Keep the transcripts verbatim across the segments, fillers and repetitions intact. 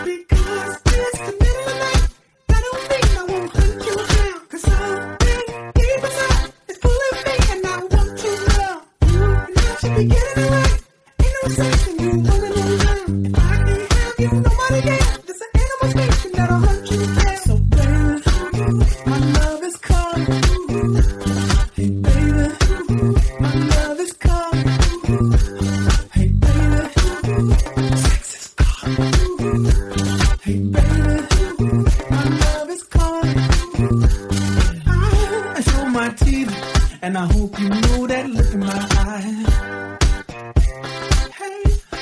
Because it's the middle of the night, that don't mean I won't hunt you down. Cause something deep inside is pulling me and I want to love you. And I should be getting it right. Ain't no sense in you rolling around. If I can't have you, nobody can. There's an animal station that'll hunt you down. So baby, my love is calling. Hey baby, my love is calling. Hey baby, sex is calling. Hey baby, my love is calling. I show my teeth, and I hope you know that look in my eye. Hey,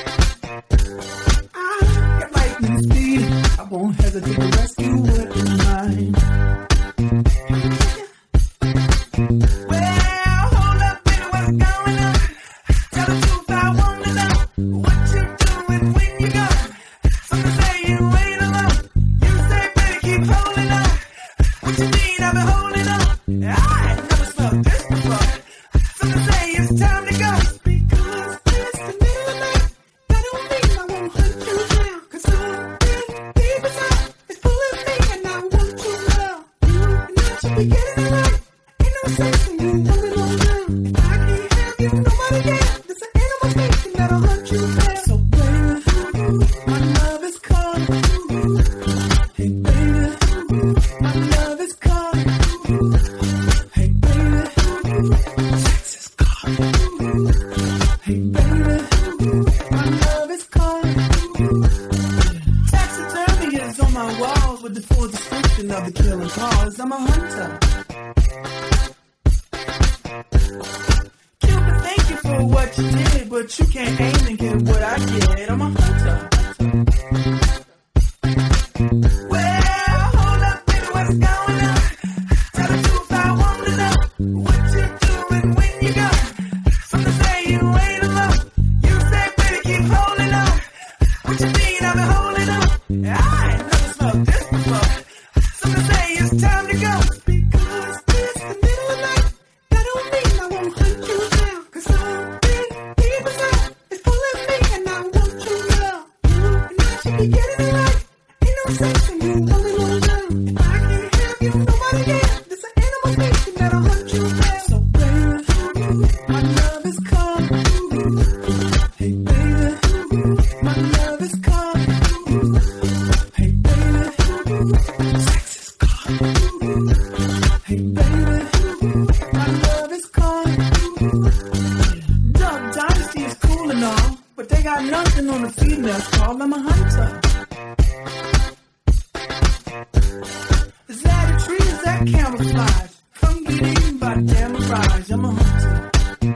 I got lightning speed. I won't hesitate to rescue what is mine. Well, hold up, baby, what's going on? Tell the truth, I wanna know what you doing when you go. Some say you ain't alone. You say, baby, keep holding on. What you mean, I've been holding on? I ain't never smelled this before. Some say it's time to go. Because it's the middle of the night, that don't mean I won't hunt you down. Cause something deep inside is pulling me and I want to love you. And I should be getting it right. Ain't no sense in you rolling around. If I can't have you, nobody can. There's an animal station that'll hunt you down. So baby, my love is calling. Hey baby, my love is calling. Hey baby, sex is calling. Hey baby, my love is calling. Taxidermy is on my walls with the full description of the killing cause. I'm a hunter. Cupid, thank you for what you did, but you can't aim and get what I get. I'm a hunter. Well, hold up, baby, what's going on? Tell the truth, I wanna know what you doing when you go. Some say you ain't alone. You say, baby, keep holding on. What you mean, I've been holding on? I ain't never smelled this before. Some say it's time to go. Because it's the middle of the night, that don't mean I won't hunt you down. Cause something deep inside is pulling me and I want to love you. And I should be getting it right. Ain't no sense in you rolling around. If I can't have you, nobody can. There's an animal station that'll hunt you down. So baby, my love is calling. Hey baby, my love is calling. Hey baby, sex is calling. Hey baby, my love is calling. Duck Dynasty is cool and all, but they got nothing on the females call. I'm a hunter. Is that a tree? Is that camouflage? Come get eaten by damn mirage. I'm a hunter.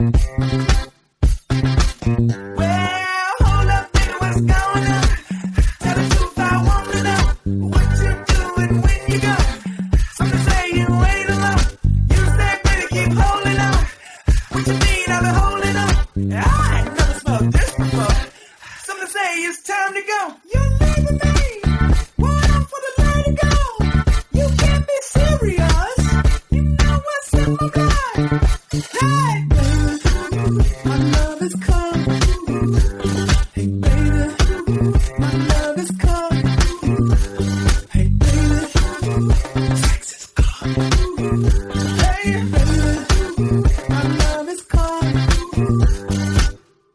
Well, hold up, baby, what's going on? Tell the truth, I wanna know what you doing when you go. Some say you ain't alone. You say, baby, keep holding on. What you mean, I've been holding on? I ain't never smelled this before. Some say it's time to go. You know